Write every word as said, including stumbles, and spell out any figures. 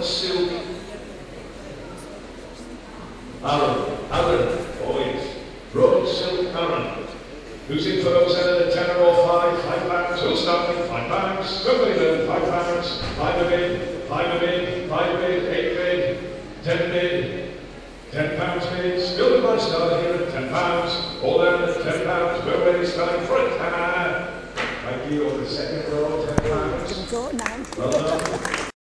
silk. Aaron, Aaron, boys. Broad silk Aaron. Who's in for those end of the tenner or five? Five pounds. Who'll start with five pounds? Somebody move. Five pounds. Five a bid. Five a bid. Five bid. Eight bid. Ten bid. Ten pounds bid. Still the last star here at ten pounds. All down at ten pounds. We're ready starting for a tenner. Thank you. Over the second row, ten pounds. Well done.